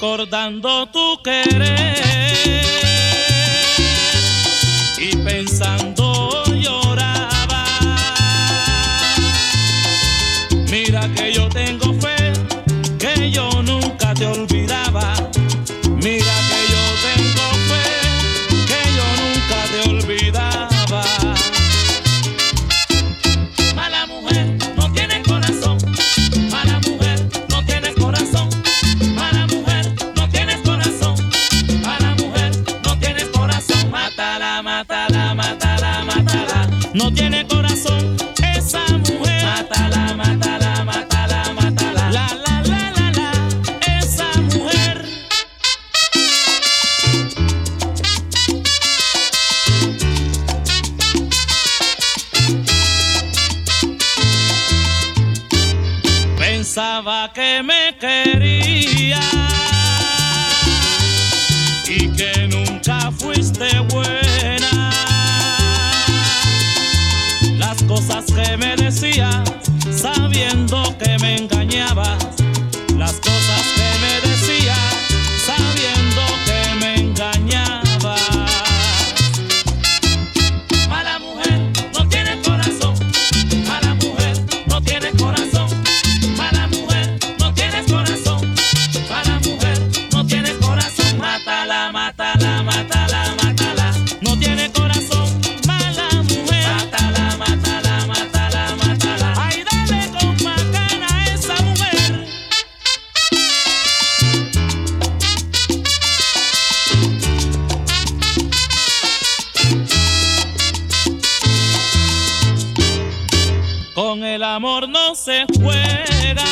recordando tu querer y pensando lloraba. Mira que yo tengo fe, que yo nunca te olvidaba. Mira que yo tengo fe, que yo nunca te olvidaba. Mala mujer, no tienes corazón. Mala mujer, no tienes corazón. Mala mujer, no tienes corazón. Mala mujer, no tienes corazón. Mátala, mátala, mátala, mátala. No tiene corazón esa mujer. Mátala, mátala, mátala, mátala. La, la, la, la, la, esa mujer. Pensaba que me quería y que nunca fuiste buena. Las cosas que me decías, sabiendo que me engañabas. Las cosas que me decías, sabiendo que me engañabas. Mala mujer, no tienes corazón. Mala mujer, no tienes corazón. Mala mujer, no tienes corazón. Mala mujer, no tienes corazón. Mátala, mátala, mátala, mátala. No tiene corazón. Mala mujer. Mátala, mátala, mátala, mátala. Ay, dale con macana a esa mujer. Con el amor no se juega.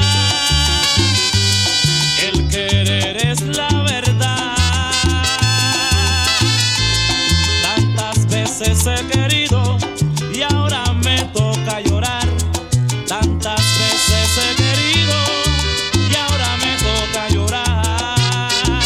El querer es la verdad. Tantas veces he querido y ahora me toca llorar. Tantas veces he querido y ahora me toca llorar.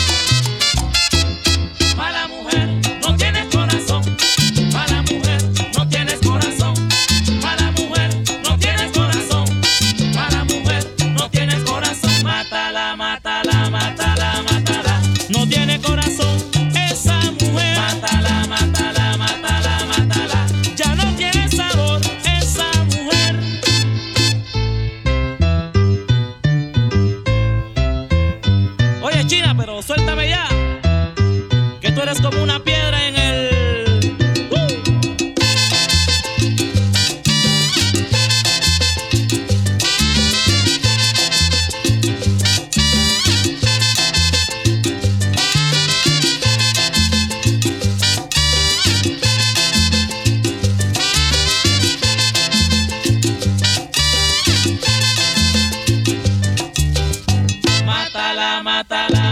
Mala mujer, no tienes corazón. Mala mujer, no tienes corazón. Mala mujer, no tienes corazón. Mala mujer, no tienes corazón. Mátala, mátala, mátala, mátala. No tiene corazón esa mujer. Mátala, mátala, mátala, mátala. Ya no tiene sabor esa mujer. Oye, China, pero suéltame ya, que tú eres como una piedra en el... Mátala, mátala.